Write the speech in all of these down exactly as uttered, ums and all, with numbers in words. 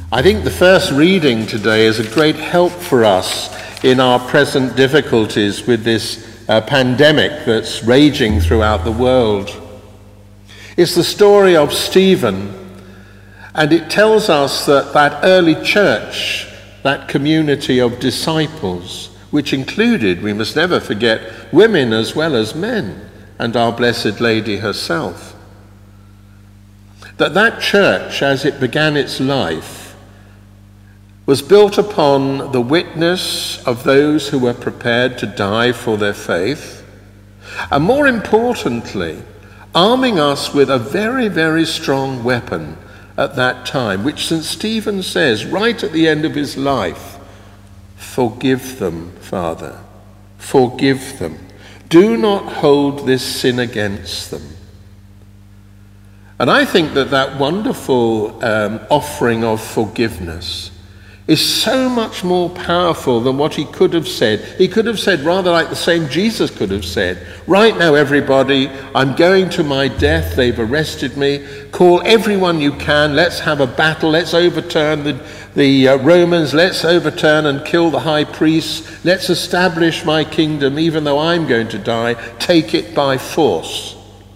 I think the first reading today is a great help for us in our present difficulties with this uh, pandemic that's raging throughout the world. It's the story of Stephen, and it tells us that that early church, that community of disciples, which included, we must never forget, women as well as men, and our Blessed Lady herself, that that church, as it began its life, was built upon the witness of those who were prepared to die for their faith, and more importantly, arming us with a very, very strong weapon at that time, which Saint Stephen says right at the end of his life: "Forgive them, Father, forgive them. Do not hold this sin against them." And I think that that wonderful um, offering of forgiveness is so much more powerful than what he could have said. He could have said, rather like the same Jesus could have said, "Right now, everybody, I'm going to my death. They've arrested me. Call everyone you can. Let's have a battle. Let's overturn the, the uh, Romans. Let's overturn and kill the high priest. Let's establish my kingdom, even though I'm going to die. Take it by force."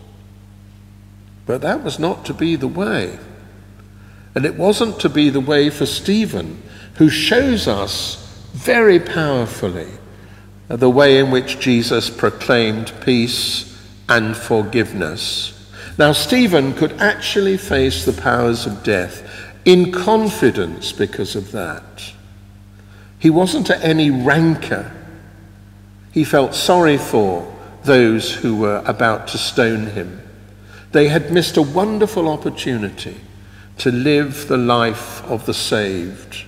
But that was not to be the way. And it wasn't to be the way for Stephen, who shows us very powerfully the way in which Jesus proclaimed peace and forgiveness. Now, Stephen could actually face the powers of death in confidence because of that. He wasn't at any rancor. He felt sorry for those who were about to stone him. They had missed a wonderful opportunity to live the life of the saved.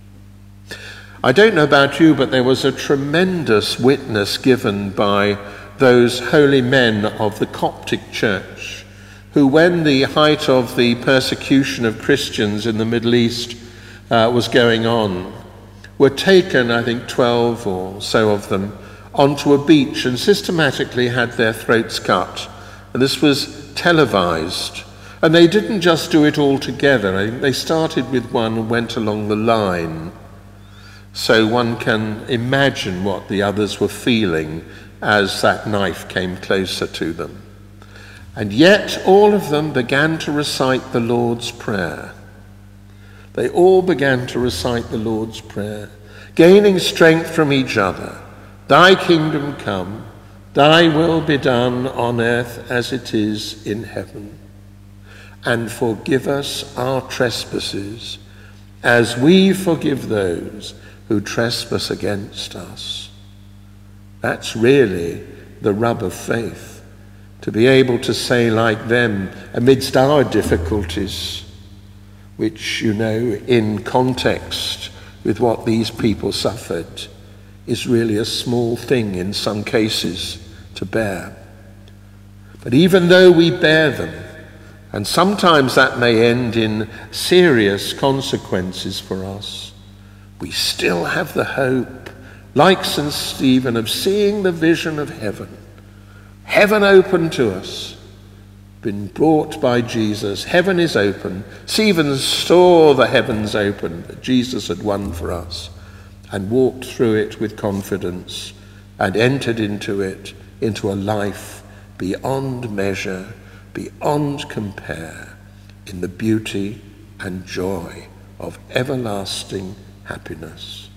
I don't know about you, but there was a tremendous witness given by those holy men of the Coptic Church, who, when the height of the persecution of Christians in the Middle East uh, was going on, were taken, I think twelve or so of them, onto a beach and systematically had their throats cut. And this was televised. And they didn't just do it all together. I think they started with one and went along the line. So one can imagine what the others were feeling as that knife came closer to them. And yet all of them began to recite the Lord's Prayer. They all began to recite the Lord's Prayer, gaining strength from each other. "Thy kingdom come, thy will be done on earth as it is in heaven. And forgive us our trespasses, as we forgive those who trespass against us." That's really the rub of faith, to be able to say like them amidst our difficulties, which, you know, in context with what these people suffered, is really a small thing in some cases to bear. But even though we bear them, and sometimes that may end in serious consequences for us, we still have the hope, like Saint Stephen, of seeing the vision of heaven. Heaven open to us, been brought by Jesus. Heaven is open. Stephen saw the heavens open that Jesus had won for us, and walked through it with confidence, and entered into it, into a life beyond measure, beyond compare, in the beauty and joy of everlasting happiness.